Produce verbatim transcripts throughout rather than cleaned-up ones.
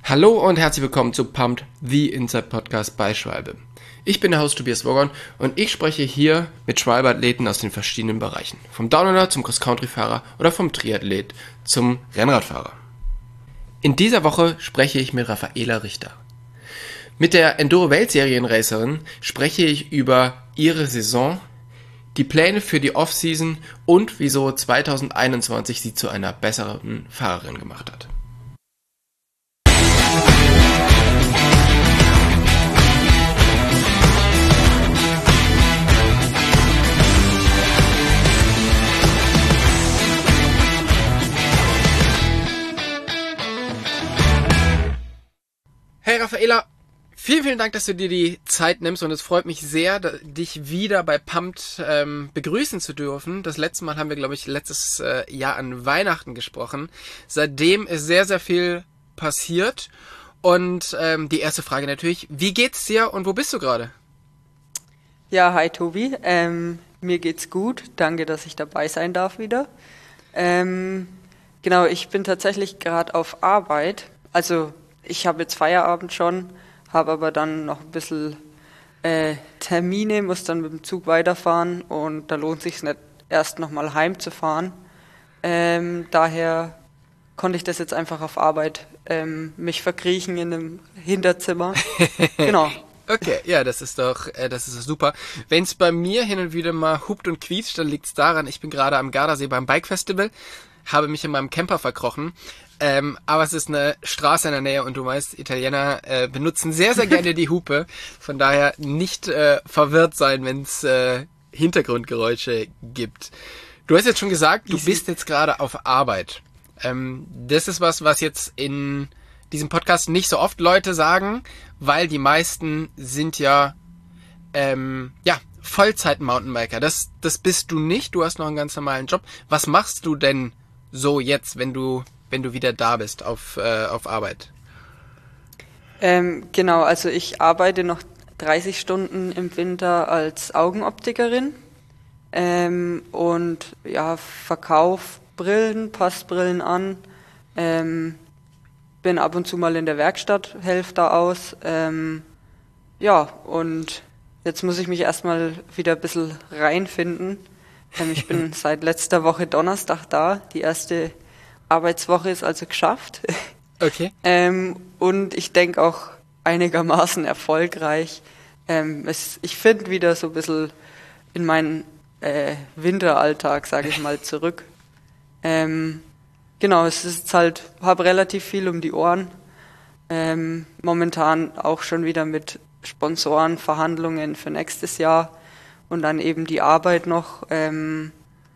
Hallo und herzlich willkommen zu Pumped, the Inside Podcast bei Schwalbe. Ich bin der Host Tobias Wogon und ich spreche hier mit Schwalbe-Athleten aus den verschiedenen Bereichen. Vom Downhiller zum Cross-Country-Fahrer oder vom Triathlet zum Rennradfahrer. In dieser Woche spreche ich mit Raffaela Richter. Mit der Enduro-Weltserienracerin spreche ich über ihre Saison, die Pläne für die Offseason und wieso zwanzig einundzwanzig sie zu einer besseren Fahrerin gemacht hat. Hey Raffaela, vielen, vielen Dank, dass du dir die Zeit nimmst und es freut mich sehr, dich wieder bei Pumped ähm, begrüßen zu dürfen. Das letzte Mal haben wir, glaube ich, letztes äh, Jahr an Weihnachten gesprochen. Seitdem ist sehr, sehr viel passiert und ähm, die erste Frage natürlich, wie geht's dir und wo bist du gerade? Ja, hi Tobi, ähm, mir geht's gut, danke, dass ich dabei sein darf wieder. Ähm, genau, ich bin tatsächlich gerade auf Arbeit, also ich habe jetzt Feierabend schon, habe aber dann noch ein bisschen äh, Termine, muss dann mit dem Zug weiterfahren und da lohnt sich nicht, erst nochmal heimzufahren. Ähm, daher konnte ich das jetzt einfach auf Arbeit ähm, mich verkriechen in einem Hinterzimmer. Genau. Okay, ja, das ist doch, äh, das ist doch super. Wenn es bei mir hin und wieder mal hupt und quietscht, dann liegt es daran, ich bin gerade am Gardasee beim Bike Festival, habe mich in meinem Camper verkrochen. Ähm, aber es ist eine Straße in der Nähe und du weißt, Italiener äh, benutzen sehr, sehr gerne die Hupe. Von daher nicht äh, verwirrt sein, wenn es äh, Hintergrundgeräusche gibt. Du hast jetzt schon gesagt, du bist jetzt gerade auf Arbeit. Ähm, das ist was, was jetzt in diesem Podcast nicht so oft Leute sagen, weil die meisten sind ja, ähm, ja, Vollzeit-Mountainbiker. Das, das bist du nicht, du hast noch einen ganz normalen Job. Was machst du denn so jetzt, wenn du wenn du wieder da bist auf, äh, auf Arbeit? Ähm, genau, also ich arbeite noch dreißig Stunden im Winter als Augenoptikerin ähm, und ja, verkauf Brillen, passe Brillen an, ähm, bin ab und zu mal in der Werkstatt, helfe da aus. Ähm, ja, und jetzt muss ich mich erstmal wieder ein bisschen reinfinden. Ähm, ich bin seit letzter Woche Donnerstag da, die erste Arbeitswoche ist also geschafft. Okay. ähm, und ich denke auch einigermaßen erfolgreich. Ähm, es, ich finde wieder so ein bisschen in meinen äh, Winteralltag, sage ich mal, zurück. Ähm, genau, es ist halt, habe relativ viel um die Ohren. Ähm, momentan auch schon wieder mit Sponsorenverhandlungen für nächstes Jahr und dann eben die Arbeit noch. Ähm,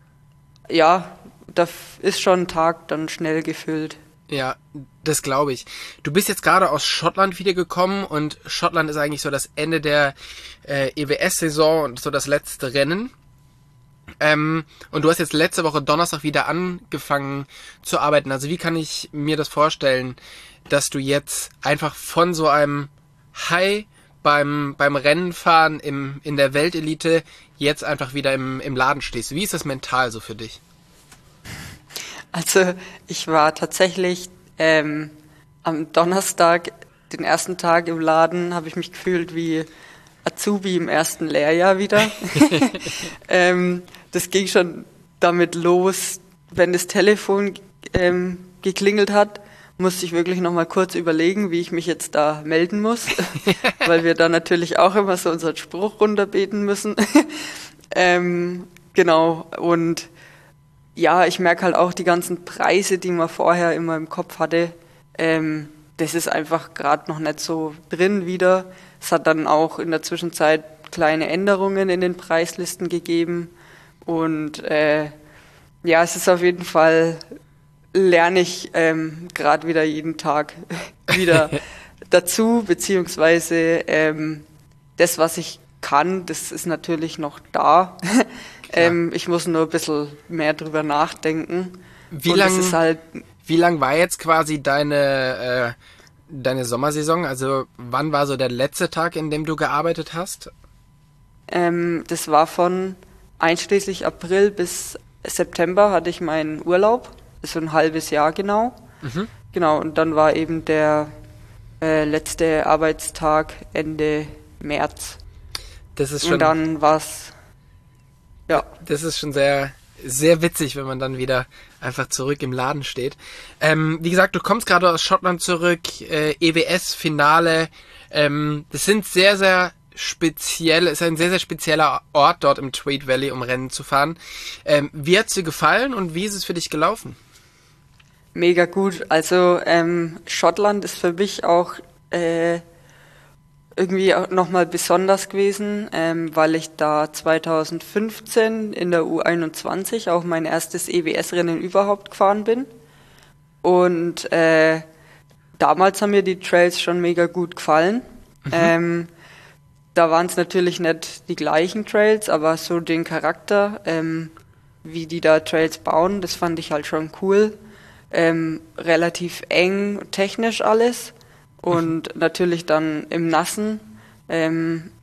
ja, da ist schon ein Tag dann schnell gefüllt. Ja, das glaube ich. Du bist jetzt gerade aus Schottland wiedergekommen und Schottland ist eigentlich so das Ende der äh, E W S-Saison und so das letzte Rennen. Ähm, und du hast jetzt letzte Woche Donnerstag wieder angefangen zu arbeiten. Also wie kann ich mir das vorstellen, dass du jetzt einfach von so einem High beim beim Rennenfahren im in der Weltelite jetzt einfach wieder im im Laden stehst? Wie ist das mental so für dich? Also ich war tatsächlich ähm, am Donnerstag, den ersten Tag im Laden, habe ich mich gefühlt wie Azubi im ersten Lehrjahr wieder. ähm, das ging schon damit los, wenn das Telefon ähm, geklingelt hat, musste ich wirklich nochmal kurz überlegen, wie ich mich jetzt da melden muss, weil wir da natürlich auch immer so unseren Spruch runterbeten müssen. ähm, genau, und ja, ich merke halt auch die ganzen Preise, die man vorher immer im Kopf hatte, ähm, das ist einfach gerade noch nicht so drin wieder. Es hat dann auch in der Zwischenzeit kleine Änderungen in den Preislisten gegeben und äh, ja, es ist auf jeden Fall, lerne ich ähm, gerade wieder jeden Tag wieder dazu, beziehungsweise ähm, das, was ich kann, das ist natürlich noch da. ähm, ich muss nur ein bisschen mehr drüber nachdenken. Wie lang, halt wie lang war jetzt quasi deine, äh, deine Sommersaison? Also wann war so der letzte Tag, in dem du gearbeitet hast? Ähm, das war von einschließlich April bis September hatte ich meinen Urlaub. Das ist so ein halbes Jahr genau. Mhm. Genau, und dann war eben der äh, letzte Arbeitstag Ende März. Das ist schon, und dann war's, ja. Das ist schon sehr, sehr witzig, wenn man dann wieder einfach zurück im Laden steht. Ähm, wie gesagt, du kommst gerade aus Schottland zurück, äh, E W S-Finale. Ähm, das sind sehr, sehr speziell, ist ein sehr, sehr spezieller Ort dort im Tweed Valley, um Rennen zu fahren. Ähm, wie hat's dir gefallen und wie ist es für dich gelaufen? Mega gut. Also ähm, Schottland ist für mich auch äh, irgendwie auch nochmal besonders gewesen, ähm, weil ich da zwanzig fünfzehn in der U einundzwanzig auch mein erstes E W S-Rennen überhaupt gefahren bin. Und äh, damals haben mir die Trails schon mega gut gefallen. Mhm. Ähm, da waren es natürlich nicht die gleichen Trails, aber so den Charakter, ähm, wie die da Trails bauen, das fand ich halt schon cool. Ähm, relativ eng, technisch alles. Und natürlich dann im Nassen ähm,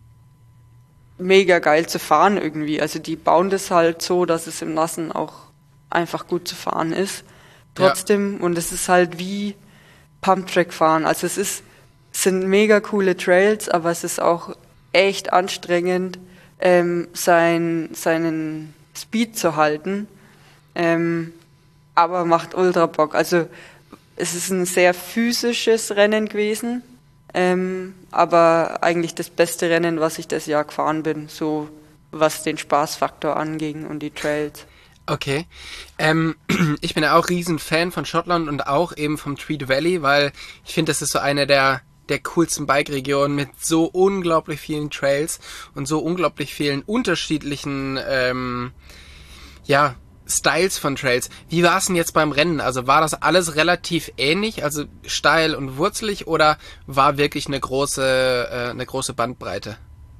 mega geil zu fahren irgendwie. Also die bauen das halt so, dass es im Nassen auch einfach gut zu fahren ist. Trotzdem, ja. Und es ist halt wie Pumptrack fahren. Also es ist, es sind mega coole Trails, aber es ist auch echt anstrengend, ähm, sein, seinen Speed zu halten. Ähm, aber macht ultra Bock. Also es ist ein sehr physisches Rennen gewesen, ähm, aber eigentlich das beste Rennen, was ich das Jahr gefahren bin, so was den Spaßfaktor anging und die Trails. Okay, ähm, ich bin ja auch riesen Fan von Schottland und auch eben vom Tweed Valley, weil ich finde, das ist so eine der der coolsten Bike-Regionen mit so unglaublich vielen Trails und so unglaublich vielen unterschiedlichen, ähm, ja, Styles von Trails. Wie war es denn jetzt beim Rennen? Also war das alles relativ ähnlich, also steil und wurzelig, oder war wirklich eine große, äh, eine große Bandbreite?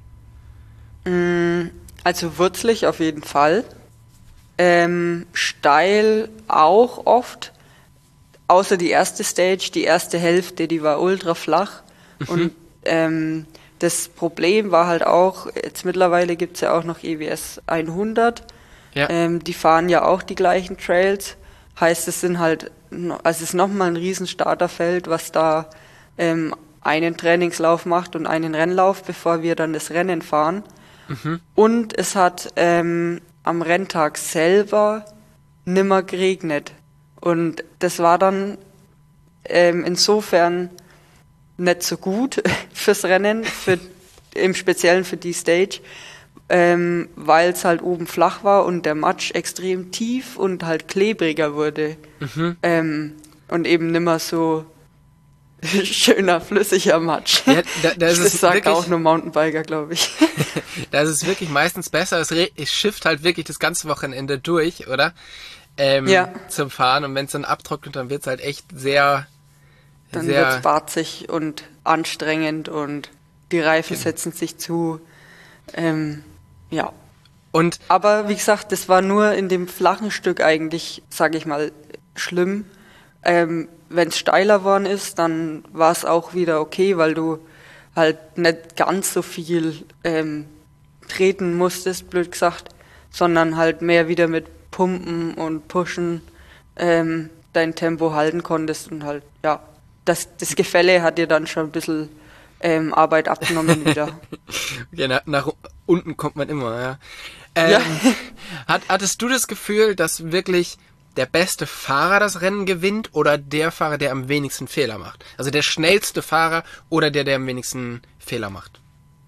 Also wurzelig auf jeden Fall. Ähm, steil auch oft. Außer die erste Stage, die erste Hälfte, die war ultra flach. Mhm. Und ähm, das Problem war halt auch, jetzt mittlerweile gibt's ja auch noch E W S hundert. Ja. Ähm, die fahren ja auch die gleichen Trails. Heißt, es sind halt, also es ist nochmal ein riesen Starterfeld, was da ähm, einen Trainingslauf macht und einen Rennlauf, bevor wir dann das Rennen fahren. Mhm. Und es hat ähm, am Renntag selber nimmer geregnet. Und das war dann ähm, insofern nicht so gut fürs Rennen, für, im Speziellen für die Stage, ähm, weil es halt oben flach war und der Matsch extrem tief und halt klebriger wurde. Mhm. Ähm, und eben nimmer so schöner, flüssiger Matsch. Ja, da, da ist das es sagt wirklich, auch nur Mountainbiker, glaube ich. Da ist es wirklich meistens besser. Es, re- es schifft halt wirklich das ganze Wochenende durch, oder? Ähm, ja. Zum Fahren. Und wenn es dann abtrocknet, dann wird es halt echt sehr... Dann wird es barzig und anstrengend und die Reifen genau. setzen sich zu. Ähm, ja. Und aber wie gesagt, das war nur in dem flachen Stück eigentlich, sage ich mal, schlimm. Ähm, wenn es steiler worden ist, dann war es auch wieder okay, weil du halt nicht ganz so viel ähm, treten musstest, blöd gesagt, sondern halt mehr wieder mit Pumpen und Pushen ähm, dein Tempo halten konntest und halt, ja, das, das Gefälle hat dir dann schon ein bisschen ähm, Arbeit abgenommen wieder. Okay, nach, nach unten kommt man immer, ja. Ähm, ja. Hat, hattest du das Gefühl, dass wirklich der beste Fahrer das Rennen gewinnt oder der Fahrer, der am wenigsten Fehler macht? Also der schnellste Fahrer oder der, der am wenigsten Fehler macht?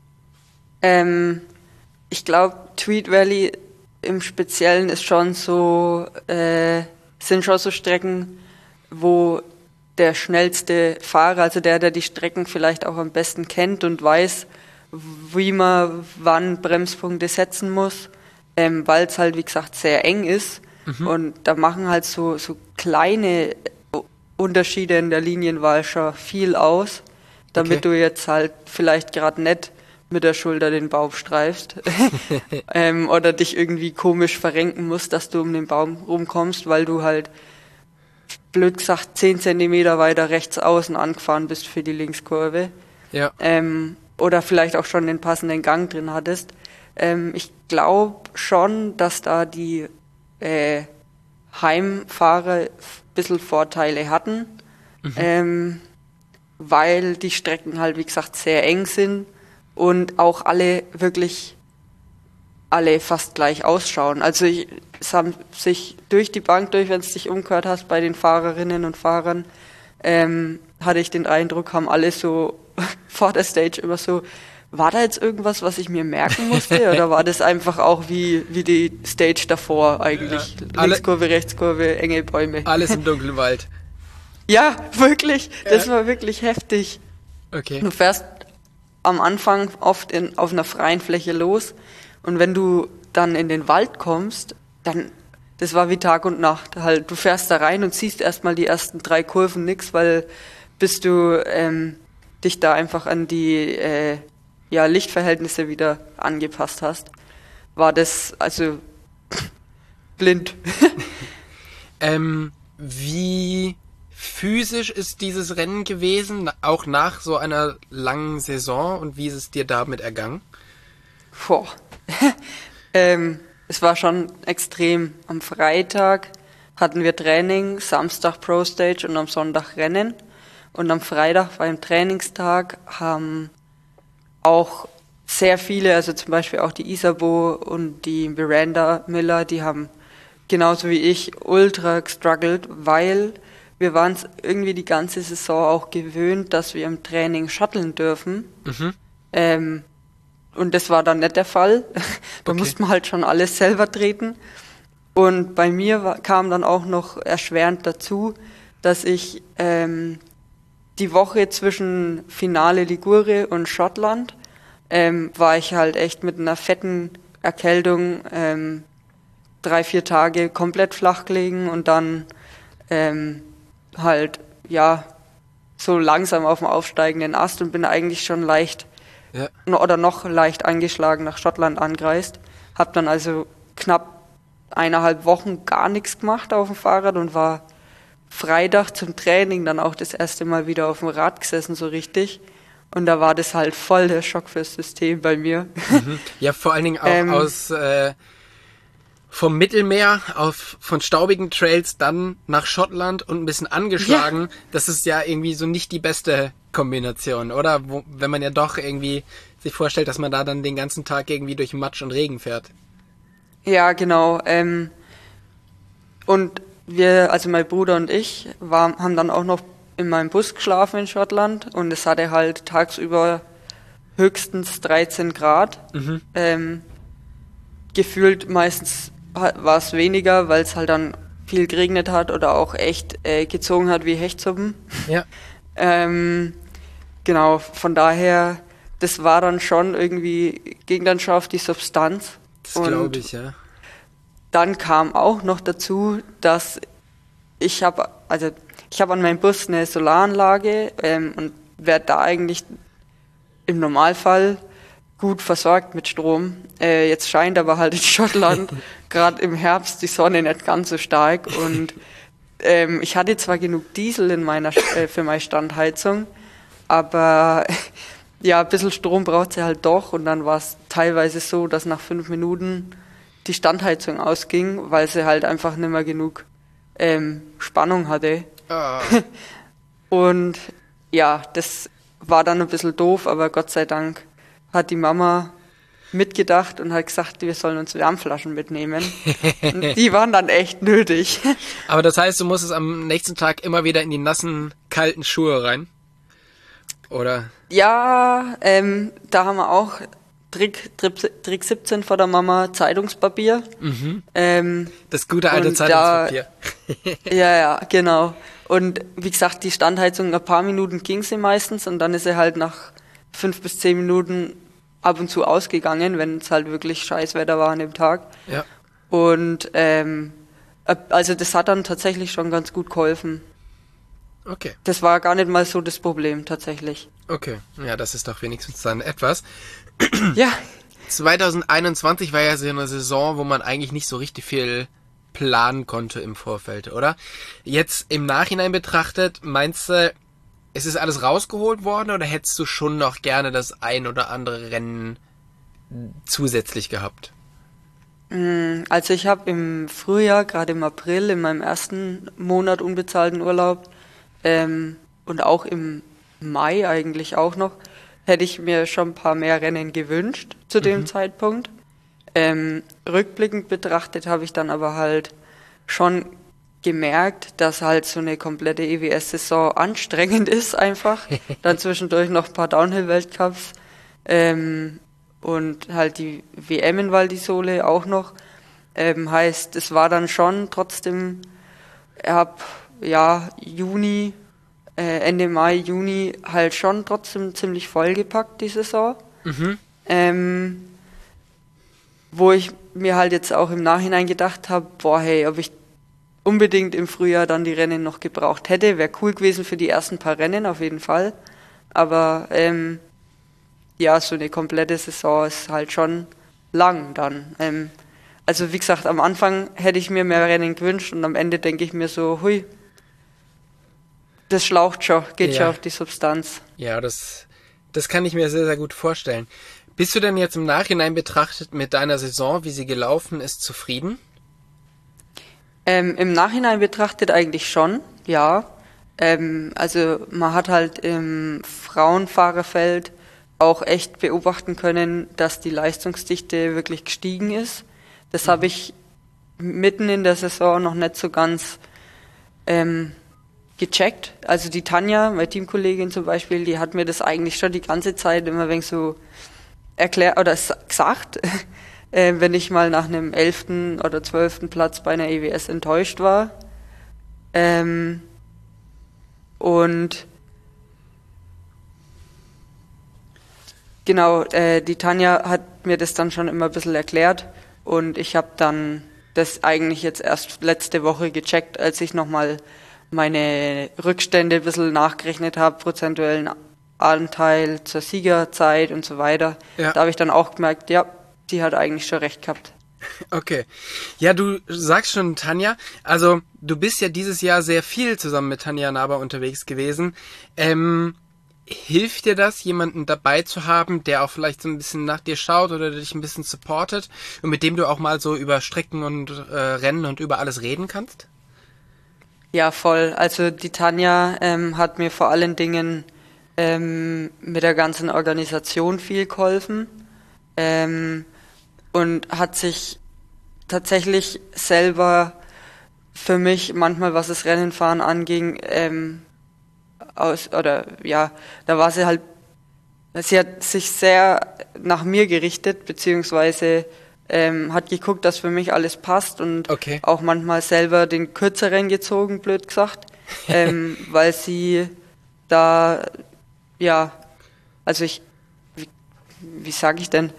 Ähm, ich glaube, Tweed Valley im Speziellen ist schon so, äh, sind schon so Strecken, wo der schnellste Fahrer, also der, der die Strecken vielleicht auch am besten kennt und weiß, wie man wann Bremspunkte setzen muss, ähm, weil es halt, wie gesagt, sehr eng ist. Mhm. Und da machen halt so, so kleine Unterschiede in der Linienwahl schon viel aus, damit okay. du jetzt halt vielleicht gerade nicht mit der Schulter den Baum streifst ähm, oder dich irgendwie komisch verrenken musst, dass du um den Baum rumkommst, weil du halt blöd gesagt zehn Zentimeter weiter rechts außen angefahren bist für die Linkskurve. Ja. Ähm, oder vielleicht auch schon den passenden Gang drin hattest. Ähm, ich glaube schon, dass da die äh, Heimfahrer ein bisschen Vorteile hatten. Mhm. Ähm, weil die Strecken halt, wie gesagt, sehr eng sind und auch alle wirklich alle fast gleich ausschauen. Also ich, es haben sich durch die Bank durch, wenn du dich umgehört hast bei den Fahrerinnen und Fahrern, ähm, hatte ich den Eindruck, haben alle so vor der Stage immer so, war da jetzt irgendwas, was ich mir merken musste? Oder war das einfach auch wie, wie die Stage davor eigentlich? Ja, Linkskurve, Rechtskurve, enge Bäume. Alles im dunklen Wald. Ja, wirklich. Das Ja. war wirklich heftig. Okay. Du fährst am Anfang oft in, auf einer freien Fläche los und wenn du dann in den Wald kommst, dann, das war wie Tag und Nacht. Halt, du fährst da rein und siehst erstmal die ersten drei Kurven nix, weil bis du ähm, dich da einfach an die äh, ja, Lichtverhältnisse wieder angepasst hast, war das also blind. Ähm, wie physisch ist dieses Rennen gewesen, auch nach so einer langen Saison, und wie ist es dir damit ergangen? Boah. ähm, es war schon extrem. Am Freitag hatten wir Training, Samstag Pro Stage und am Sonntag Rennen. Und am Freitag beim Trainingstag haben auch sehr viele, also zum Beispiel auch die Isabeau und die Miranda Miller, die haben genauso wie ich ultra gestruggelt, weil wir waren es irgendwie die ganze Saison auch gewöhnt, dass wir im Training shutteln dürfen. Mhm. Ähm, und das war dann nicht der Fall. Da Okay. musste man halt schon alles selber treten. Und bei mir war, kam dann auch noch erschwerend dazu, dass ich ähm, die Woche zwischen Finale Ligure und Schottland ähm, war ich halt echt mit einer fetten Erkältung ähm, drei, vier Tage komplett flach gelegen und dann ähm, halt, ja, so langsam auf dem aufsteigenden Ast und bin eigentlich schon leicht Ja. no- oder noch leicht angeschlagen nach Schottland angereist. Hab dann also knapp eineinhalb Wochen gar nichts gemacht auf dem Fahrrad und war Freitag zum Training dann auch das erste Mal wieder auf dem Rad gesessen, so richtig. Und da war das halt voll der Schock fürs System bei mir. Ja, vor allen Dingen auch Ähm. aus äh, vom Mittelmeer auf von staubigen Trails dann nach Schottland und ein bisschen angeschlagen. Das ist ja irgendwie so nicht die beste Kombination, oder? Wo, wenn man ja doch irgendwie sich vorstellt, dass man da dann den ganzen Tag irgendwie durch Matsch und Regen fährt. Ja, genau. Ähm, und wir, also mein Bruder und ich, war, haben dann auch noch in meinem Bus geschlafen in Schottland und es hatte halt tagsüber höchstens dreizehn Grad. Ähm, gefühlt meistens ha- war es weniger, weil es halt dann viel geregnet hat oder auch echt äh, gezogen hat wie Hechtsuppen. Ja. Ähm, genau, von daher, das war dann schon irgendwie, ging dann schon auf die Substanz. Das Und glaube ich, ja. dann kam auch noch dazu, dass ich habe, also ich habe an meinem Bus eine Solaranlage ähm, und werde da eigentlich im Normalfall gut versorgt mit Strom. Äh, jetzt scheint aber halt in Schottland gerade im Herbst die Sonne nicht ganz so stark und ähm, ich hatte zwar genug Diesel in meiner äh, für meine Standheizung, aber ja, ein bisschen Strom braucht sie halt doch und dann war es teilweise so, dass nach fünf Minuten die Standheizung ausging, weil sie halt einfach nicht mehr genug ähm, Spannung hatte. Ah. Und ja, das war dann ein bisschen doof, aber Gott sei Dank hat die Mama mitgedacht und hat gesagt, wir sollen uns Wärmflaschen mitnehmen. Und die waren dann echt nötig. Aber das heißt, du musstest am nächsten Tag immer wieder in die nassen, kalten Schuhe rein? Oder? Ja, ähm, da haben wir auch Trick, Trick, Trick siebzehn vor der Mama Zeitungspapier. Ähm, Das gute alte Und da- Zeitungspapier. Ja, ja, genau. Und wie gesagt, die Standheizung, ein paar Minuten ging sie meistens und dann ist sie halt nach fünf bis zehn Minuten ab und zu ausgegangen, wenn es halt wirklich Scheißwetter war an dem Tag. Ja. Und ähm, ab- also das hat dann tatsächlich schon ganz gut geholfen. Okay. Das war gar nicht mal so das Problem tatsächlich. Okay. Ja, das ist doch wenigstens dann etwas. Ja, zwanzig einundzwanzig war ja so eine Saison, wo man eigentlich nicht so richtig viel planen konnte im Vorfeld, oder? Jetzt im Nachhinein betrachtet, meinst du, es ist alles rausgeholt worden oder hättest du schon noch gerne das ein oder andere Rennen zusätzlich gehabt? also ich habe im Frühjahr, gerade im April, in meinem ersten Monat unbezahlten Urlaub ähm, und auch im Mai eigentlich auch noch, hätte ich mir schon ein paar mehr Rennen gewünscht zu dem Mhm. Zeitpunkt. Ähm, rückblickend betrachtet habe ich dann aber halt schon gemerkt, dass halt so eine komplette E W S-Saison anstrengend ist einfach. Dann zwischendurch noch ein paar Downhill-Weltcups ähm, und halt die W M in Val di Sole auch noch. Ähm, heißt, es war dann schon trotzdem, ab ja, Juni, äh, Ende Mai, Juni halt schon trotzdem ziemlich vollgepackt, die Saison. Mhm. Ähm, wo ich mir halt jetzt auch im Nachhinein gedacht habe, boah, hey, ob ich unbedingt im Frühjahr dann die Rennen noch gebraucht hätte, wäre cool gewesen für die ersten paar Rennen auf jeden Fall. Aber ähm, ja, so eine komplette Saison ist halt schon lang dann. Ähm, also wie gesagt, am Anfang hätte ich mir mehr Rennen gewünscht und am Ende denke ich mir so, hui, das schlaucht schon, geht schon Ja. auf die Substanz. Ja, das, das kann ich mir sehr, sehr gut vorstellen. Bist du denn jetzt im Nachhinein betrachtet mit deiner Saison, wie sie gelaufen ist, zufrieden? Ähm, im Nachhinein betrachtet eigentlich schon, ja. Ähm, also man hat halt im Frauenfahrerfeld auch echt beobachten können, dass die Leistungsdichte wirklich gestiegen ist. Das habe ich mitten in der Saison noch nicht so ganz ähm, gecheckt. Also die Tanja, meine Teamkollegin zum Beispiel, die hat mir das eigentlich schon die ganze Zeit immer ein wenig so erklärt oder s- gesagt, äh, wenn ich mal nach einem elften oder zwölften Platz bei einer E W S enttäuscht war. Ähm, und genau, äh, die Tanja hat mir das dann schon immer ein bisschen erklärt und ich habe dann das eigentlich jetzt erst letzte Woche gecheckt, als ich nochmal meine Rückstände ein bisschen nachgerechnet habe, prozentuellen Anteil zur Siegerzeit und so weiter. Ja. Da habe ich dann auch gemerkt, ja, die hat eigentlich schon recht gehabt. Okay. Ja, du sagst schon, Tanja, also du bist ja dieses Jahr sehr viel zusammen mit Tanja Naber unterwegs gewesen. Ähm, hilft dir das, jemanden dabei zu haben, der auch vielleicht so ein bisschen nach dir schaut oder dich ein bisschen supportet und mit dem du auch mal so über Strecken und äh, Rennen und über alles reden kannst? Ja, voll. Also die Tanja ähm, hat mir vor allen Dingen ähm, mit der ganzen Organisation viel geholfen ähm, und hat sich tatsächlich selber für mich manchmal, was das Rennenfahren anging, ähm, aus oder ja, da war sie halt, sie hat sich sehr nach mir gerichtet, beziehungsweise ähm, hat geguckt, dass für mich alles passt und Okay. auch manchmal selber den kürzeren gezogen, blöd gesagt, ähm, weil sie da, ja, also ich, wie, wie sage ich denn,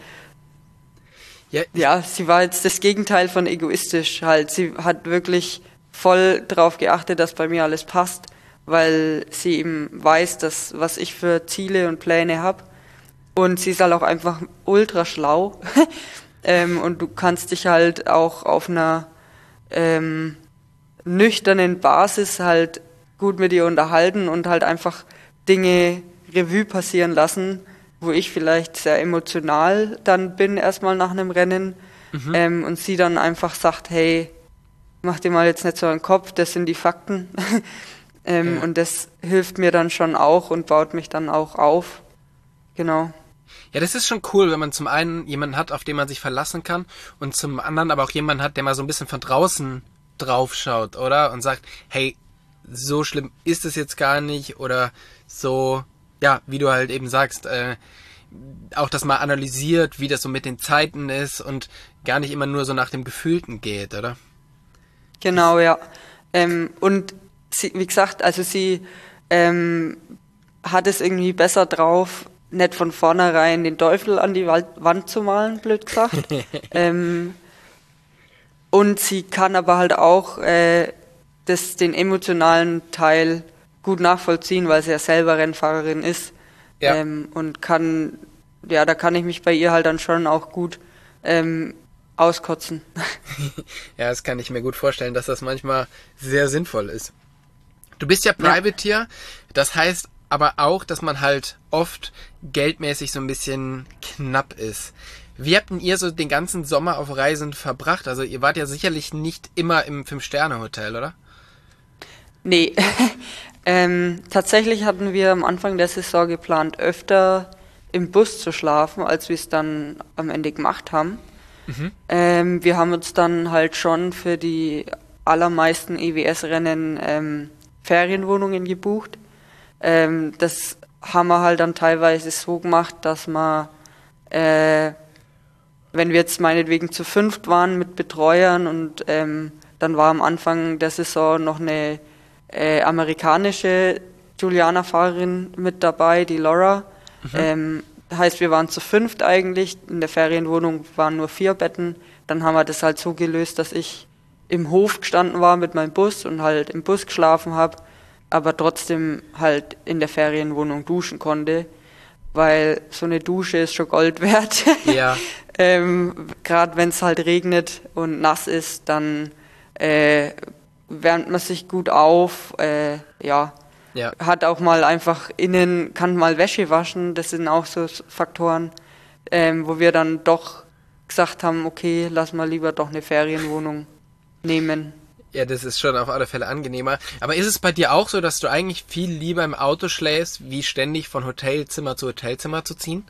Ja, ja, sie war jetzt das Gegenteil von egoistisch halt. Sie hat wirklich voll drauf geachtet, dass bei mir alles passt, weil sie eben weiß, dass was ich für Ziele und Pläne habe. Und sie ist halt auch einfach ultra schlau. ähm, und du kannst dich halt auch auf einer ähm, nüchternen Basis halt gut mit ihr unterhalten und halt einfach Dinge Revue passieren lassen, wo ich vielleicht sehr emotional dann bin erstmal nach einem Rennen Mhm. ähm, und sie dann einfach sagt, hey, mach dir mal jetzt nicht so einen Kopf, das sind die Fakten. ähm, Ja. Und das hilft mir dann schon auch und baut mich dann auch auf. Genau. Ja, das ist schon cool, wenn man zum einen jemanden hat, auf den man sich verlassen kann und zum anderen aber auch jemanden hat, der mal so ein bisschen von draußen drauf schaut, oder? Und sagt, hey, so schlimm ist es jetzt gar nicht oder so, ja, wie du halt eben sagst, äh, auch das mal analysiert, wie das so mit den Zeiten ist und gar nicht immer nur so nach dem Gefühlten geht, oder? Genau, ja. Ähm, und sie, wie gesagt, also sie ähm, hat es irgendwie besser drauf, nicht von vornherein den Teufel an die Wald Wand zu malen, blöd gesagt. ähm, und sie kann aber halt auch äh, das, den emotionalen Teil gut nachvollziehen, weil sie ja selber Rennfahrerin ist. Ja. Ähm, und kann, ja, da kann ich mich bei ihr halt dann schon auch gut ähm, auskotzen. Ja, das kann ich mir gut vorstellen, dass das manchmal sehr sinnvoll ist. Du bist ja Ja. Privateer, das heißt aber auch, dass man halt oft geldmäßig so ein bisschen knapp ist. Wie habt denn ihr so den ganzen Sommer auf Reisen verbracht? Also ihr wart ja sicherlich nicht immer im Fünf-Sterne-Hotel, oder? Nee. ähm, tatsächlich hatten wir am Anfang der Saison geplant, öfter im Bus zu schlafen, als wir es dann am Ende gemacht haben. Mhm. Ähm, wir haben uns dann halt schon für die allermeisten E W S-Rennen ähm, Ferienwohnungen gebucht. Ähm, das haben wir halt dann teilweise so gemacht, dass man, äh, wenn wir jetzt meinetwegen zu fünft waren mit Betreuern und ähm, dann war am Anfang der Saison noch eine äh, amerikanische Juliana-Fahrerin mit dabei, die Laura. Mhm. Ähm, heißt, wir waren zu fünft eigentlich. In der Ferienwohnung waren nur vier Betten. Dann haben wir das halt so gelöst, dass ich im Hof gestanden war mit meinem Bus und halt im Bus geschlafen habe, aber trotzdem halt in der Ferienwohnung duschen konnte, weil so eine Dusche ist schon Gold wert. Ja. ähm, Gerade wenn es halt regnet und nass ist, dann äh, wärmt man sich gut auf, äh, ja. Ja. Hat auch mal einfach innen, kann mal Wäsche waschen, das sind auch so Faktoren, ähm, wo wir dann doch gesagt haben, okay, lass mal lieber doch eine Ferienwohnung nehmen. Ja, das ist schon auf alle Fälle angenehmer. Aber ist es bei dir auch so, dass du eigentlich viel lieber im Auto schläfst, wie ständig von Hotelzimmer zu Hotelzimmer zu ziehen?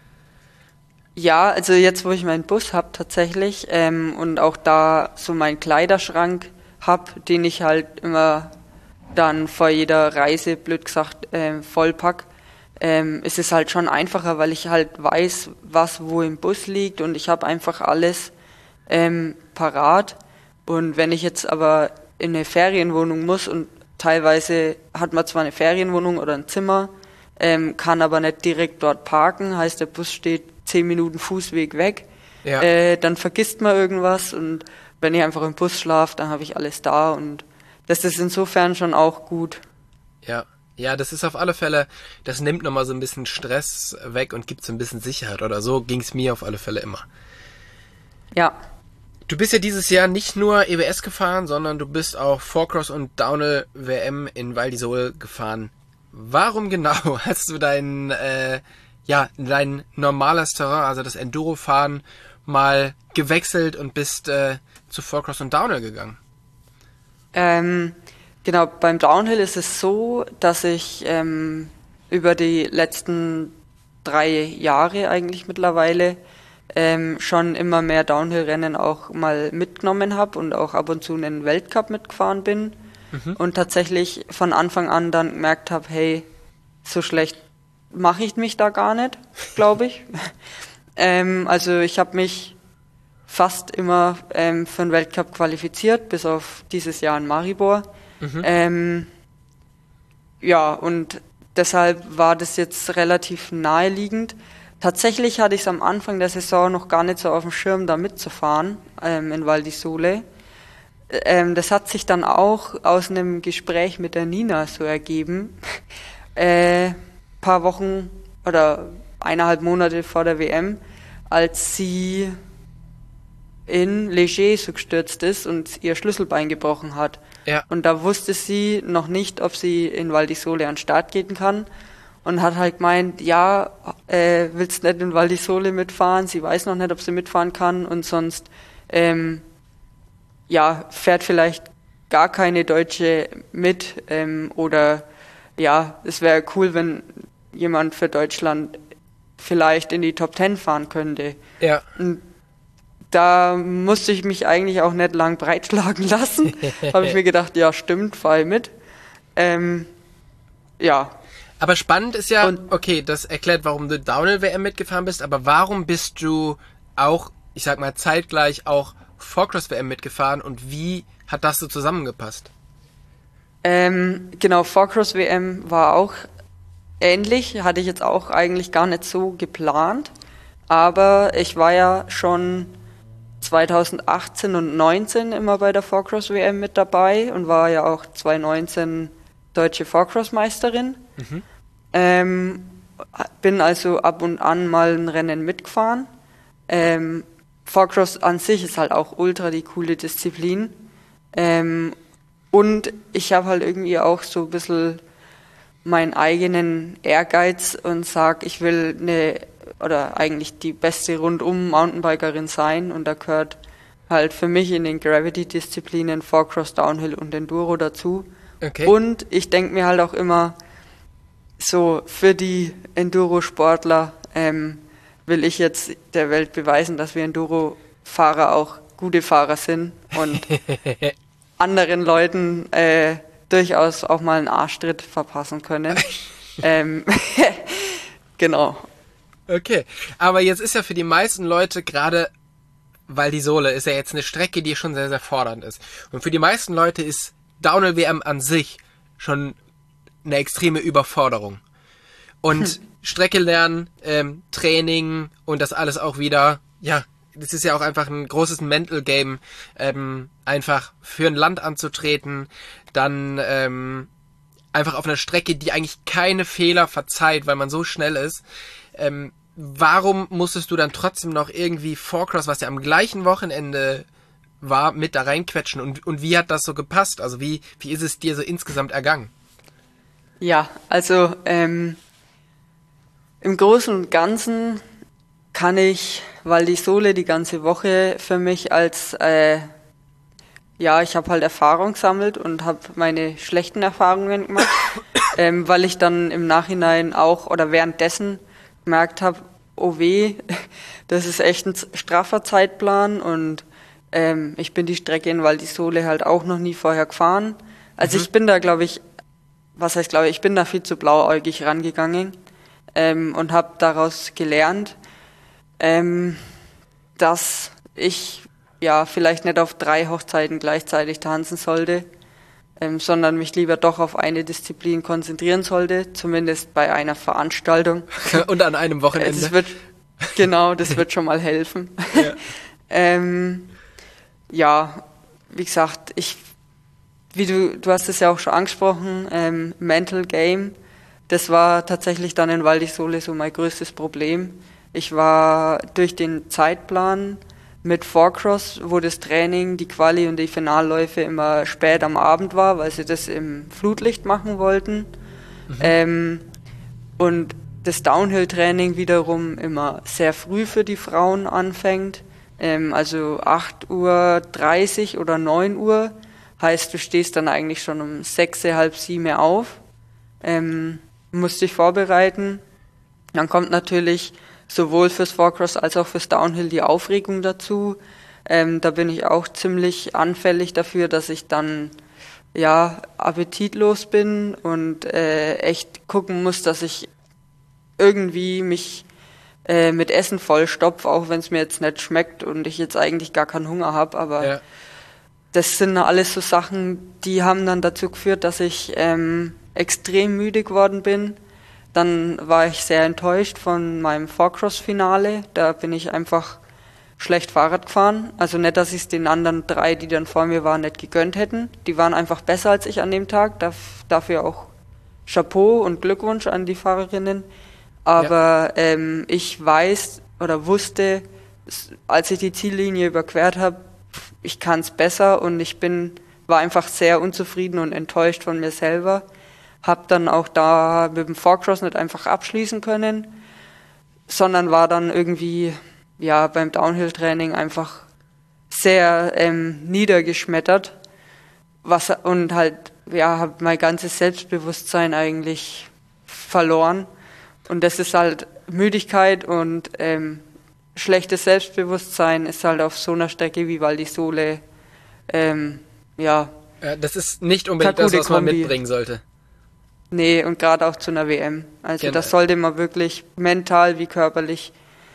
Ja, also jetzt, wo ich meinen Bus habe tatsächlich ähm, und auch da so meinen Kleiderschrank habe, den ich halt immer dann vor jeder Reise, blöd gesagt, äh, vollpack, ähm, ist es halt schon einfacher, weil ich halt weiß, was wo im Bus liegt und ich habe einfach alles ähm, parat. Und wenn ich jetzt aber in eine Ferienwohnung muss und teilweise hat man zwar eine Ferienwohnung oder ein Zimmer, ähm, kann aber nicht direkt dort parken, heißt der Bus steht zehn Minuten Fußweg weg, Ja. äh, dann vergisst man irgendwas und wenn ich einfach im Bus schlafe, dann habe ich alles da und das ist insofern schon auch gut. Ja. Ja, das ist auf alle Fälle, das nimmt nochmal so ein bisschen Stress weg und gibt so ein bisschen Sicherheit oder so ging's mir auf alle Fälle immer. Ja. Du bist ja dieses Jahr nicht nur E W S gefahren, sondern du bist auch Four-Cross und Downhill W M in Val d'Isole gefahren. Warum genau hast du dein, äh, ja, dein normales Terrain, also das Enduro-Fahren, mal gewechselt und bist äh, zu Four-Cross und Downhill gegangen? Ähm, genau, beim Downhill ist es so, dass ich ähm, über die letzten drei Jahre eigentlich mittlerweile ähm, schon immer mehr Downhill-Rennen auch mal mitgenommen habe und auch ab und zu einen Weltcup mitgefahren bin mhm. und tatsächlich von Anfang an dann gemerkt habe, hey, so schlecht mache ich mich da gar nicht, glaube ich. ähm, also ich habe mich fast immer ähm, für einen Weltcup qualifiziert, bis auf dieses Jahr in Maribor. Mhm. Ähm, ja, und deshalb war das jetzt relativ naheliegend. Tatsächlich hatte ich es am Anfang der Saison noch gar nicht so auf dem Schirm, da mitzufahren ähm, in Val d'Isole. Ähm, das hat sich dann auch aus einem Gespräch mit der Nina so ergeben. äh, paar Wochen oder eineinhalb Monate vor der W M, als sie in Leger so gestürzt ist und ihr Schlüsselbein gebrochen hat. Ja. Und da wusste sie noch nicht, ob sie in Val d'Isole an den Start gehen kann. Und hat halt gemeint, ja, äh, willst nicht in Val d'Isole mitfahren? Sie weiß noch nicht, ob sie mitfahren kann und sonst ähm, ja, fährt vielleicht gar keine Deutsche mit ähm, oder ja, es wäre cool, wenn jemand für Deutschland vielleicht in die Top Ten fahren könnte. Ja. Und da musste ich mich eigentlich auch nicht lang breitschlagen lassen. Habe ich mir gedacht, ja, stimmt, fahr ich mit. Ähm, ja. Aber spannend ist ja, Und, okay, das erklärt, warum du Downhill-W M mitgefahren bist, aber warum bist du auch, ich sag mal, zeitgleich auch Four-Cross-W M mitgefahren und wie hat das so zusammengepasst? Ähm, genau, Four-Cross-W M war auch ähnlich, hatte ich jetzt auch eigentlich gar nicht so geplant, aber ich war ja schon zwanzig achtzehn und neunzehn immer bei der Four-Cross-W M mit dabei und war ja auch zwanzig neunzehn deutsche Four-Cross-Meisterin. Mhm. Ähm, bin also ab und an mal ein Rennen mitgefahren. Ähm, Four-Cross an sich ist halt auch ultra die coole Disziplin. Ähm, und ich habe halt irgendwie auch so ein bisschen meinen eigenen Ehrgeiz und sag, ich will eine oder eigentlich die beste rundum Mountainbikerin sein und da gehört halt für mich in den Gravity-Disziplinen Four-Cross, Downhill und Enduro dazu Okay. Und ich denke mir halt auch immer, so für die Enduro-Sportler ähm, will ich jetzt der Welt beweisen, dass wir Enduro-Fahrer auch gute Fahrer sind und anderen Leuten äh, durchaus auch mal einen Arschtritt verpassen können. ähm, genau. Okay, aber jetzt ist ja für die meisten Leute gerade, weil die Sohle ist ja jetzt eine Strecke, die schon sehr, sehr fordernd ist. Und für die meisten Leute ist Downhill-W M an sich schon eine extreme Überforderung. Und hm. Strecke lernen, ähm, Training und das alles auch wieder, ja, das ist ja auch einfach ein großes Mental Game, ähm, einfach für ein Land anzutreten, dann ähm, einfach auf einer Strecke, die eigentlich keine Fehler verzeiht, weil man so schnell ist. Ähm, warum musstest du dann trotzdem noch irgendwie Four-Cross, was ja am gleichen Wochenende war, mit da reinquetschen? Und, und wie hat das so gepasst? Also wie, wie ist es dir so insgesamt ergangen? Ja, also ähm, im Großen und Ganzen kann ich, weil die Sohle die ganze Woche für mich als, äh, ja, ich habe halt Erfahrung gesammelt und habe meine schlechten Erfahrungen gemacht, ähm, weil ich dann im Nachhinein auch oder währenddessen gemerkt habe, oh weh, das ist echt ein straffer Zeitplan und ähm, ich bin die Strecke in Val di Sole halt auch noch nie vorher gefahren. Also mhm. ich bin da, glaube ich, was heißt glaube ich, ich bin da viel zu blauäugig rangegangen ähm, und habe daraus gelernt, ähm, dass ich ja vielleicht nicht auf drei Hochzeiten gleichzeitig tanzen sollte, ähm, sondern mich lieber doch auf eine Disziplin konzentrieren sollte, zumindest bei einer Veranstaltung. Und an einem Wochenende. Das wird, genau, das wird schon mal helfen. Ja, ähm, ja wie gesagt, ich, wie du, du hast es ja auch schon angesprochen, ähm, Mental Game, das war tatsächlich dann in Val di Sole so mein größtes Problem. Ich war durch den Zeitplan mit Four-Cross, wo das Training, die Quali und die Finalläufe immer spät am Abend war, weil sie das im Flutlicht machen wollten. Mhm. Ähm, und das Downhill-Training wiederum immer sehr früh für die Frauen anfängt. Ähm, also acht Uhr dreißig oder neun Uhr. Heißt, du stehst dann eigentlich schon um sechs, halb sieben auf. Ähm, musst dich vorbereiten. Dann kommt natürlich sowohl fürs Four-Cross als auch fürs Downhill die Aufregung dazu. Ähm, da bin ich auch ziemlich anfällig dafür, dass ich dann ja appetitlos bin und äh, echt gucken muss, dass ich irgendwie mich äh, mit Essen vollstopfe, auch wenn es mir jetzt nicht schmeckt und ich jetzt eigentlich gar keinen Hunger habe. Aber ja. Das sind alles so Sachen, die haben dann dazu geführt, dass ich ähm, extrem müde geworden bin. Dann war ich sehr enttäuscht von meinem Four-Cross-Finale. Da bin ich einfach schlecht Fahrrad gefahren. Also nicht, dass ich es den anderen drei, die dann vor mir waren, nicht gegönnt hätten. Die waren einfach besser als ich an dem Tag. Dafür auch Chapeau und Glückwunsch an die Fahrerinnen. Aber ja. ähm, ich weiß oder wusste, als ich die Ziellinie überquert habe, ich kann es besser und ich bin war einfach sehr unzufrieden und enttäuscht von mir selber. Habe dann auch da mit dem Four-Cross nicht einfach abschließen können, sondern war dann irgendwie ja beim Downhill-Training einfach sehr ähm, niedergeschmettert, was und halt ja habe mein ganzes Selbstbewusstsein eigentlich verloren und das ist halt Müdigkeit und ähm, schlechtes Selbstbewusstsein ist halt auf so einer Strecke wie Val di Sole ähm, ja ja das ist nicht unbedingt das, was man mitbringen sollte. Nee, und gerade auch zu einer W M. Also genau. Das sollte man wirklich mental wie körperlich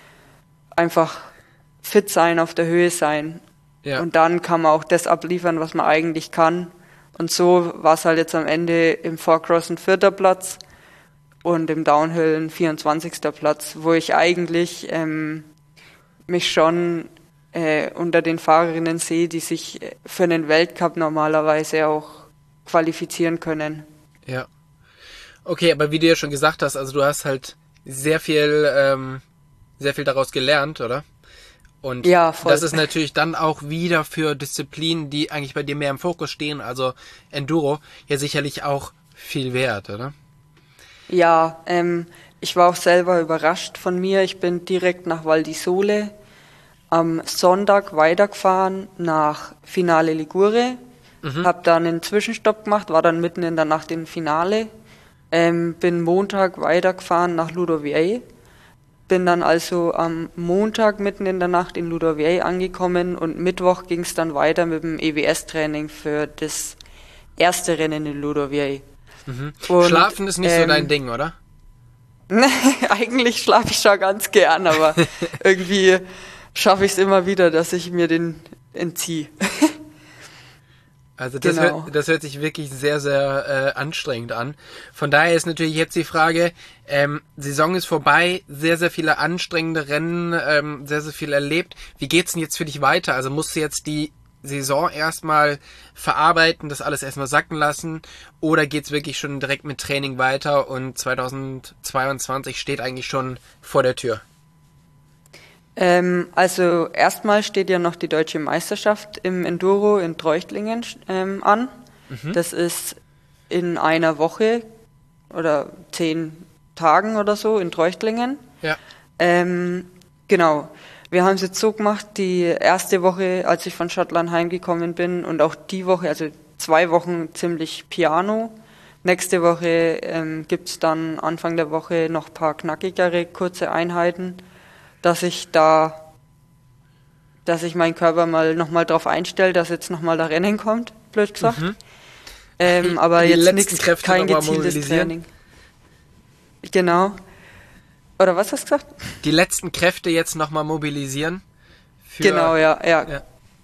einfach fit sein, auf der Höhe sein. Ja. Und dann kann man auch das abliefern, was man eigentlich kann. Und so war es halt jetzt am Ende im Four-Cross ein vierter Platz und im Downhill ein vierundzwanzigster Platz, wo ich eigentlich ähm, mich schon äh, unter den Fahrerinnen sehe, die sich für einen Weltcup normalerweise auch qualifizieren können. Ja. Okay, aber wie du ja schon gesagt hast, also du hast halt sehr viel, ähm, sehr viel daraus gelernt, oder? Und ja, voll. Das ist natürlich dann auch wieder für Disziplinen, die eigentlich bei dir mehr im Fokus stehen, also Enduro, ja sicherlich auch viel wert, oder? Ja, ähm, ich war auch selber überrascht von mir. Ich bin direkt nach Val di Sole am Sonntag weitergefahren nach Finale Ligure. mhm. habe dann einen Zwischenstopp gemacht, war dann mitten in der Nacht im Finale, ähm, bin Montag weitergefahren nach Ludoviei, bin dann also am Montag mitten in der Nacht in Ludoviei angekommen und Mittwoch ging es dann weiter mit dem E W S-Training für das erste Rennen in Ludoviei. Mhm. Schlafen ist nicht ähm, so dein Ding, oder? Eigentlich schlafe ich schon ganz gern, aber irgendwie schaffe ich es immer wieder, dass ich mir den entziehe. Also das, genau. hört, das hört sich wirklich sehr, sehr äh, anstrengend an. Von daher ist natürlich jetzt die Frage, ähm, Saison ist vorbei, sehr, sehr viele anstrengende Rennen, ähm, sehr, sehr viel erlebt. Wie geht's denn jetzt für dich weiter? Also musst du jetzt die Saison erstmal verarbeiten, das alles erstmal sacken lassen, oder geht's wirklich schon direkt mit Training weiter und zweitausendzweiundzwanzig steht eigentlich schon vor der Tür? Ähm, also erstmal steht ja noch die Deutsche Meisterschaft im Enduro in Treuchtlingen ähm, an. Mhm. Das ist in einer Woche oder zehn Tagen oder so in Treuchtlingen. Ja. Ähm, genau. Wir haben es jetzt so gemacht, die erste Woche, als ich von Schottland heimgekommen bin, und auch die Woche, also zwei Wochen ziemlich Piano. Nächste Woche ähm, gibt es dann Anfang der Woche noch ein paar knackigere, kurze Einheiten, dass ich da, dass ich meinen Körper mal nochmal drauf einstelle, dass jetzt nochmal da Rennen kommt, blöd gesagt. Mhm. Ähm, aber die jetzt nichts, kein gezieltes Training. Genau. Oder was hast du gesagt? Die letzten Kräfte jetzt nochmal mobilisieren? Für genau, ja, ja. ja.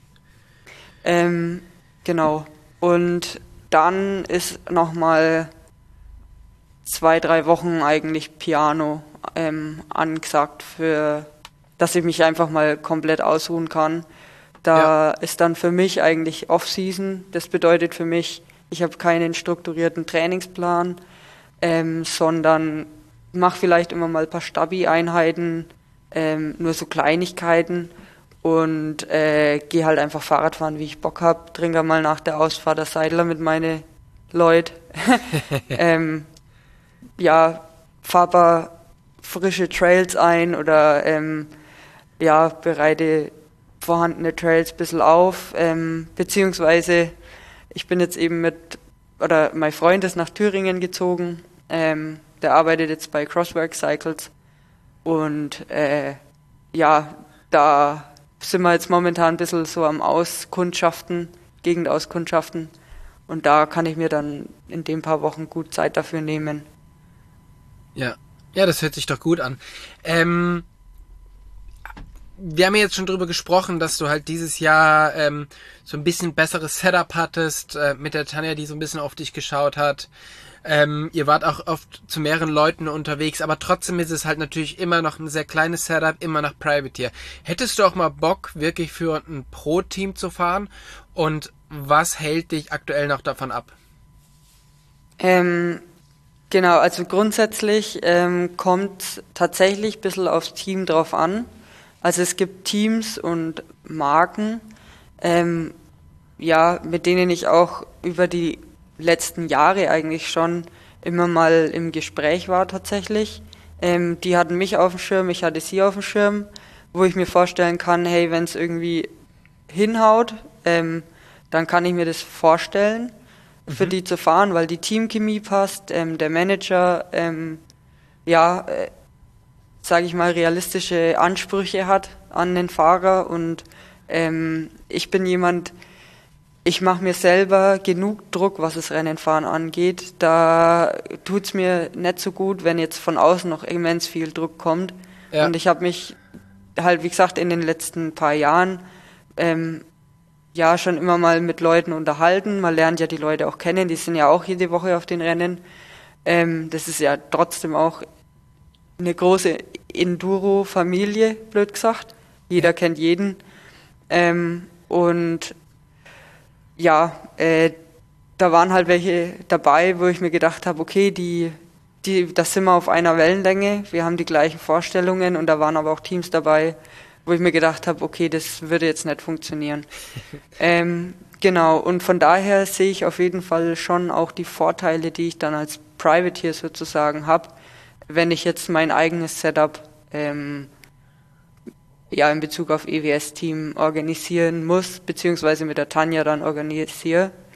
Ähm, genau. Und dann ist nochmal zwei, drei Wochen eigentlich Piano ähm, angesagt, für, dass ich mich einfach mal komplett ausruhen kann. Da ja. ist dann für mich eigentlich Off-Season. Das bedeutet für mich, ich habe keinen strukturierten Trainingsplan, ähm, sondern mache vielleicht immer mal ein paar Stabi-Einheiten, ähm, nur so Kleinigkeiten und äh, gehe halt einfach Fahrrad fahren, wie ich Bock habe, trinke mal nach der Ausfahrt der Seidler mit meine Leute. ähm, ja, fahre ein paar frische Trails ein oder ähm, ja, bereite vorhandene Trails ein bisschen auf, ähm, beziehungsweise ich bin jetzt eben mit, oder mein Freund ist nach Thüringen gezogen, ähm, der arbeitet jetzt bei Crosswork Cycles und äh, ja, da sind wir jetzt momentan ein bisschen so am Auskundschaften, Gegendauskundschaften, und da kann ich mir dann in den paar Wochen gut Zeit dafür nehmen. Ja, ja, das hört sich doch gut an. Ähm, wir haben ja jetzt schon drüber gesprochen, dass du halt dieses Jahr ähm, so ein bisschen besseres Setup hattest, äh, mit der Tanja, die so ein bisschen auf dich geschaut hat. Ähm, ihr wart auch oft zu mehreren Leuten unterwegs, aber trotzdem ist es halt natürlich immer noch ein sehr kleines Setup, immer noch Privateer. Hättest du auch mal Bock, wirklich für ein Pro-Team zu fahren? Und was hält dich aktuell noch davon ab? Ähm, genau, also grundsätzlich ähm, kommt tatsächlich ein bisschen aufs Team drauf an. Also es gibt Teams und Marken, ähm, ja, mit denen ich auch über die letzten Jahre eigentlich schon immer mal im Gespräch war tatsächlich. Ähm, die hatten mich auf dem Schirm, ich hatte sie auf dem Schirm, wo ich mir vorstellen kann, hey, wenn es irgendwie hinhaut, ähm, dann kann ich mir das vorstellen, mhm. für die zu fahren, weil die Teamchemie passt, ähm, der Manager, ähm, ja, äh, sage ich mal, realistische Ansprüche hat an den Fahrer und ähm, ich bin jemand, ich mache mir selber genug Druck, was das Rennenfahren angeht. Da tut's mir nicht so gut, wenn jetzt von außen noch immens viel Druck kommt. Ja. Und ich habe mich halt, wie gesagt, in den letzten paar Jahren ähm, ja schon immer mal mit Leuten unterhalten. Man lernt ja die Leute auch kennen, die sind ja auch jede Woche auf den Rennen. Ähm, das ist ja trotzdem auch eine große Enduro-Familie, blöd gesagt. Jeder ja. kennt jeden. Ähm, und ja, äh, da waren halt welche dabei, wo ich mir gedacht habe, okay, die, die, das sind wir auf einer Wellenlänge, wir haben die gleichen Vorstellungen, und da waren aber auch Teams dabei, wo ich mir gedacht habe, okay, das würde jetzt nicht funktionieren. ähm, genau, und von daher sehe ich auf jeden Fall schon auch die Vorteile, die ich dann als Privateer sozusagen habe, wenn ich jetzt mein eigenes Setup ähm, ja in Bezug auf E W S-Team organisieren muss, beziehungsweise mit der Tanja dann organisiere.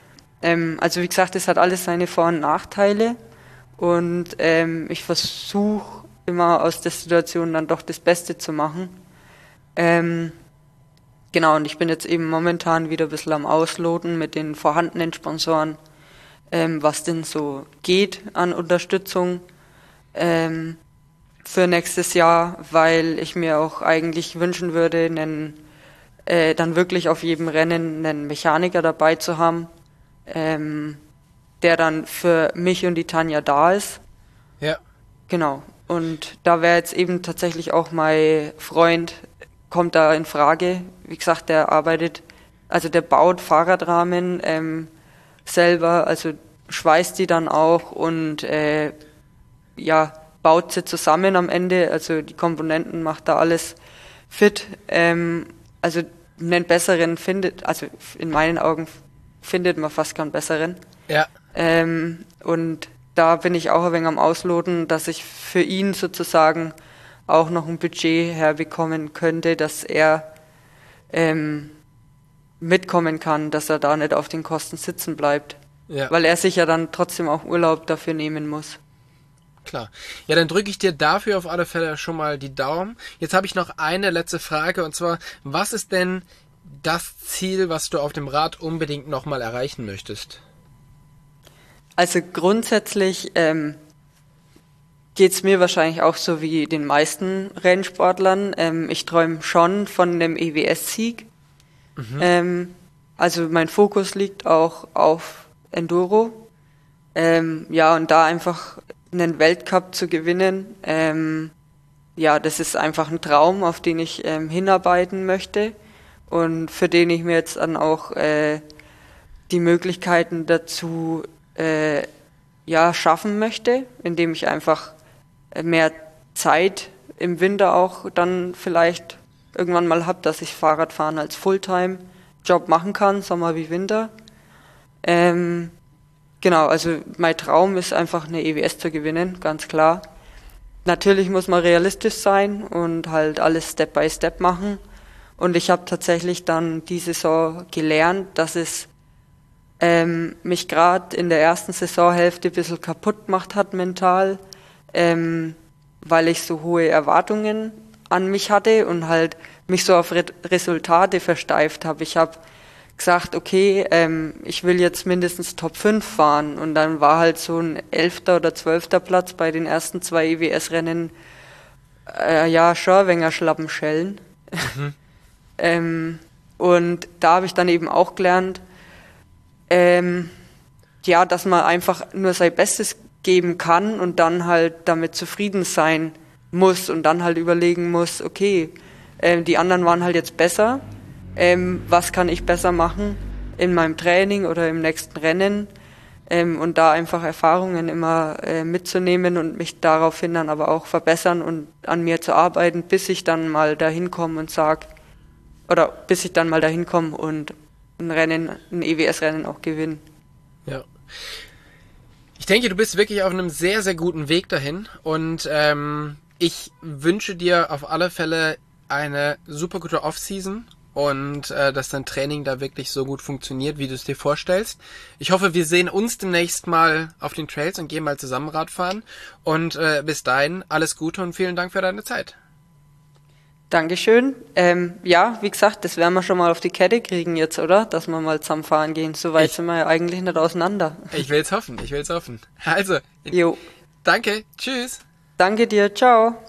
Ähm, also wie gesagt, es hat alles seine Vor- und Nachteile und ähm, ich versuche immer aus der Situation dann doch das Beste zu machen. Ähm, genau, und ich bin jetzt eben momentan wieder ein bisschen am Ausloten mit den vorhandenen Sponsoren, ähm, was denn so geht an Unterstützung ähm, für nächstes Jahr, weil ich mir auch eigentlich wünschen würde, einen, äh, dann wirklich auf jedem Rennen einen Mechaniker dabei zu haben, ähm, der dann für mich und die Tanja da ist. Ja. Genau. Und da wäre jetzt eben tatsächlich auch mein Freund, kommt da in Frage. Wie gesagt, der arbeitet, also der baut Fahrradrahmen ähm, selber, also schweißt die dann auch und äh, ja, baut sie zusammen am Ende, also die Komponenten macht da alles fit. Ähm, also einen besseren findet, also in meinen Augen findet man fast keinen besseren. Ja. Ähm, und da bin ich auch ein wenig am Ausloten, dass ich für ihn sozusagen auch noch ein Budget herbekommen könnte, dass er ähm, mitkommen kann, dass er da nicht auf den Kosten sitzen bleibt. Ja. Weil er sich ja dann trotzdem auch Urlaub dafür nehmen muss. Klar. Ja, dann drücke ich dir dafür auf alle Fälle schon mal die Daumen. Jetzt habe ich noch eine letzte Frage und zwar, was ist denn das Ziel, was du auf dem Rad unbedingt nochmal erreichen möchtest? Also grundsätzlich ähm, geht es mir wahrscheinlich auch so wie den meisten Rennsportlern. Ähm, ich träume schon von einem E W S-Sieg. Mhm. Ähm, also mein Fokus liegt auch auf Enduro. Ähm, ja, und da einfach einen Weltcup zu gewinnen, ähm, ja, das ist einfach ein Traum, auf den ich ähm, hinarbeiten möchte und für den ich mir jetzt dann auch äh, die Möglichkeiten dazu äh, ja, schaffen möchte, indem ich einfach mehr Zeit im Winter auch dann vielleicht irgendwann mal habe, dass ich Fahrradfahren als Fulltime-Job machen kann, Sommer wie Winter. Ähm, genau, also mein Traum ist einfach eine E W S zu gewinnen, ganz klar. Natürlich muss man realistisch sein und halt alles Step by Step machen. Und ich habe tatsächlich dann die Saison gelernt, dass es ähm, mich gerade in der ersten Saisonhälfte ein bisschen kaputt gemacht hat mental, ähm, weil ich so hohe Erwartungen an mich hatte und halt mich so auf Re- Resultate versteift habe. Ich habe gesagt, okay, ähm, ich will jetzt mindestens Top fünf fahren und dann war halt so ein elfter oder zwölfter Platz bei den ersten zwei E W S-Rennen äh, ja, Schörwenger Schlappenschellen. Mhm. ähm, und da habe ich dann eben auch gelernt, ähm, ja, dass man einfach nur sein Bestes geben kann und dann halt damit zufrieden sein muss und dann halt überlegen muss, okay, ähm, die anderen waren halt jetzt besser, ähm, was kann ich besser machen in meinem Training oder im nächsten Rennen, ähm, und da einfach Erfahrungen immer äh, mitzunehmen und mich daraufhin dann aber auch verbessern und an mir zu arbeiten, bis ich dann mal dahin komme und sag, oder bis ich dann mal dahin komme und ein Rennen, ein E W S-Rennen auch gewinne. Ja. Ich denke, du bist wirklich auf einem sehr, sehr guten Weg dahin und ähm, ich wünsche dir auf alle Fälle eine super gute Off-Season und äh, dass dein Training da wirklich so gut funktioniert, wie du es dir vorstellst. Ich hoffe, wir sehen uns demnächst mal auf den Trails und gehen mal zusammen Radfahren und äh, bis dahin alles Gute und vielen Dank für deine Zeit. Dankeschön. Ähm, ja, wie gesagt, das werden wir schon mal auf die Kette kriegen jetzt, oder? Dass wir mal zusammen fahren gehen. So weit ich, sind wir ja eigentlich nicht auseinander. Ich will's hoffen, ich will's hoffen. Also, jo. Danke, tschüss. Danke dir, ciao.